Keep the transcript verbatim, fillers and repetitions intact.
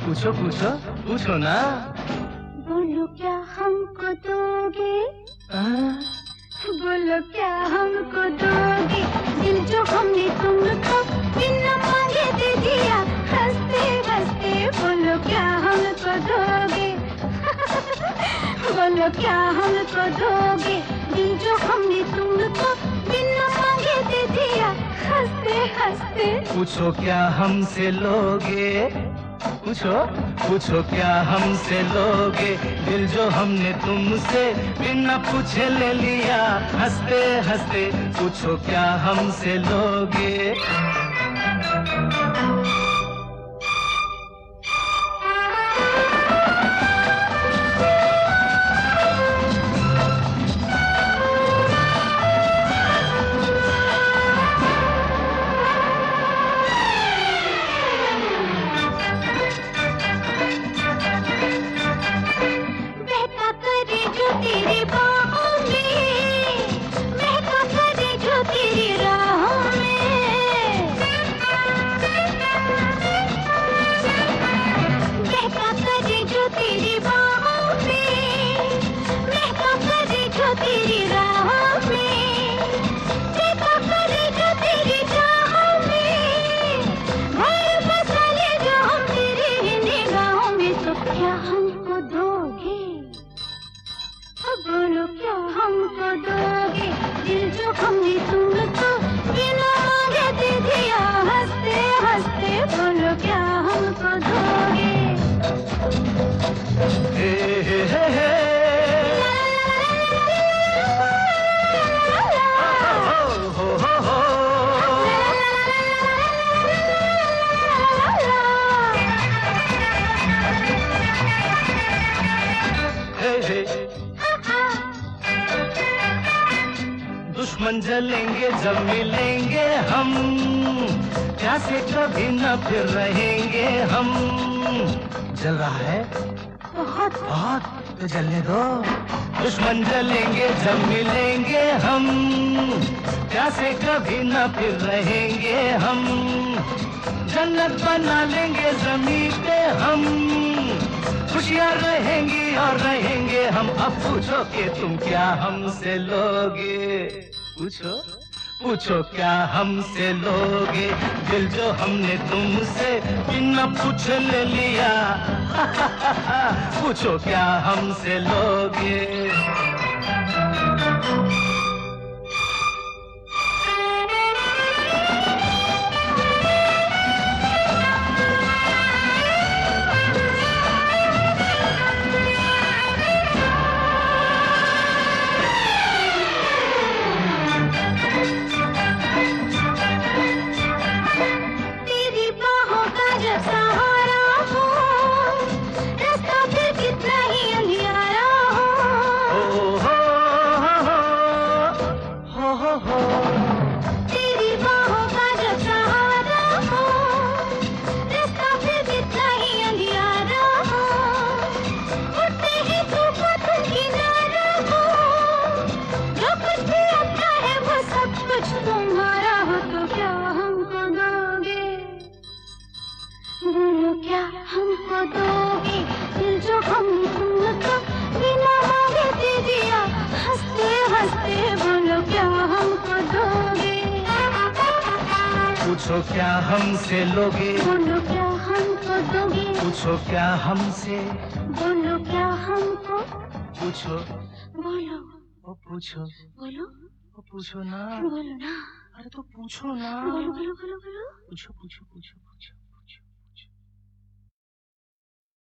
पूछो पूछो पूछो ना। बोलो क्या हमको दोगे? आ? बोलो क्या हमको दोगे? दिल जो हमने तुमको बिना मांगे दे दिया, हंसते हंसते बोलो क्या हमको दोगे? बोलो क्या हमको दोगे? दिल जो हमने तुमको बिना मांगे दे दिया, हंसते हंसते। पूछो क्या हमसे लोगे? पूछो पूछो क्या हमसे लोगे? दिल जो हमने तुमसे बिना पूछे ले लिया, हंसते हंसते पूछो क्या हमसे लोगे? तेरी बाहों में महका करे जो तेरी राहों में, महका करे जो तेरी बाहों में, महका करे जो तेरी राहों में, महका करे जो तेरी चाहों में, घर बसा ले जो हम तेरी निगाहों में। तो क्या हमको दोगे? बोलो क्या हमको दोगे? दिल जो हमने तुमको बिना मांगे दे दिया, हंसते हंसते बोलो क्या हमको दोगे? हे हे हे हे हो हो हो हो हे हे। दुश्मन जलेंगे जब मिलेंगे हम, प्यासे कभी न फिर रहेंगे हम। जल रहा है बहुत बहुत, तो जलने दो। दुश्मन जलेंगे जब मिलेंगे हम, प्यासे कभी न फिर रहेंगे हम। जन्नत बना लेंगे जमीन पे हम, खुशियाँ रहेंगी और रहेंगे हम। अब पूछो कि तुम क्या हमसे लोगे? पूछो पूछो क्या हमसे लोगे? दिल जो हमने तुमसे बिना पूछे ले लिया, पूछो क्या हमसे लोगे? तेरी बाहों का जब सहारा हो, रास्ता फिर कितना ही अंधियारा हो, उठते ही धूप तुम किनारा हो, जो कुछ भी आता है वो सब कुछ तुम्हारा हो। तो क्या हमको दोगे? बोलो क्या हमको दोगे? दिल जो हमने तुमको बिना मांगे दे दिया, हंसते हंसते बोलो क्या हमको दोगे? पूछो क्या हमसे लोगे? बोलो क्या हमको दोगे? पूछो क्या हमसे? बोलो क्या हमको? पूछो बोलो ओ पूछो बोलो ओ पूछो ना। बोलो ना। अरे तो पूछो ना। बोलो बोलो बोलो बोलो। पूछो पूछो पूछो पूछो।